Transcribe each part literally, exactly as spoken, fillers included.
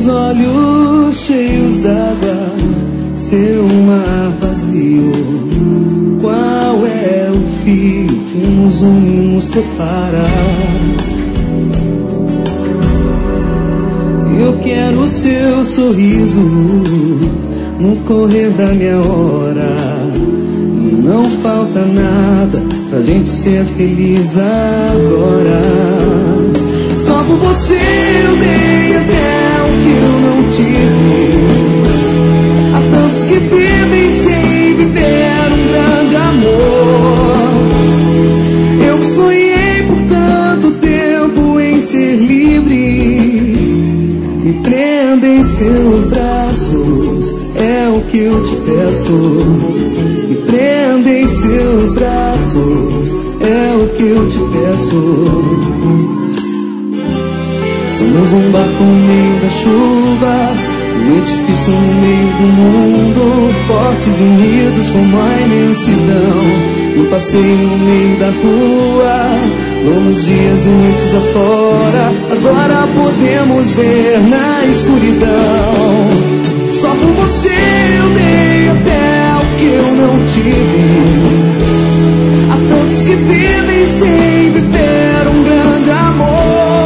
Meus olhos cheios d'água, seu mar vazio. Qual é o fio que nos une e nos separa? Eu quero o seu sorriso no correr da minha hora. E não falta nada pra gente ser feliz agora. Só por você eu dei até o que eu não tive. Há tantos que vivem sem viver um grande amor. Eu que sonhei por tanto tempo em ser livre. Me prenda em seus braços, é o que eu te peço. Me prenda em seus braços, é o que eu te peço. Somos um barco no meio da chuva, um edifício no meio do mundo, fortes e unidos como a imensidão. Um passeio no meio da rua, longos dias e noites afora. Agora podemos ver na escuridão. Só por você eu dei até o que eu não tive. Há tantos que vivem sem viver um grande amor.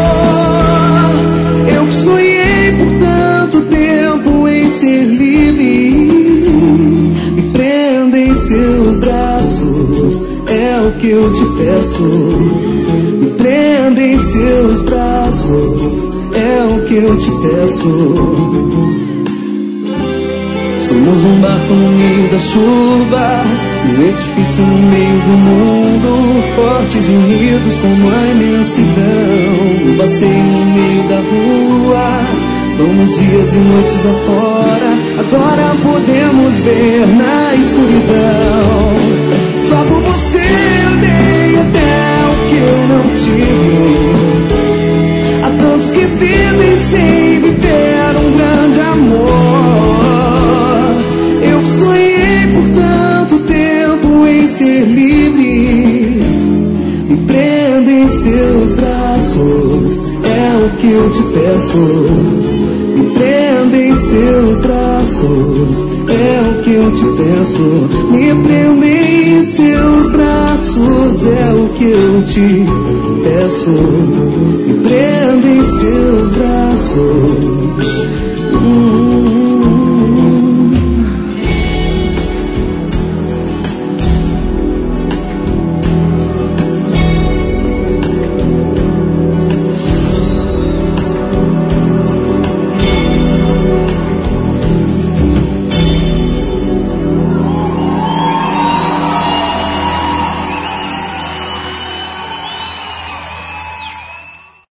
Eu que sonhei por tanto tempo em ser livre. Me prenda em seus braços, é o que eu te peço. Me prenda em seus braços, é o que eu te peço. Somos um barco no meio da chuva, um edifício no meio do mundo, fortes e unidos como a imensidão. Um passeio no meio da rua, longos dias e noites afora. Agora podemos ver na escuridão. Só por você eu dei até o que eu não tive. Há tantos que vivem sem viver um grande amor. Eu que sonhei por tanto tempo em ser livre. Me prenda em seus braços, é o que eu te peço. Me prenda em seus braços, é o que eu te peço. Me prenda em seus braços, é o que eu te peço. Me prenda em seus braços. Hum.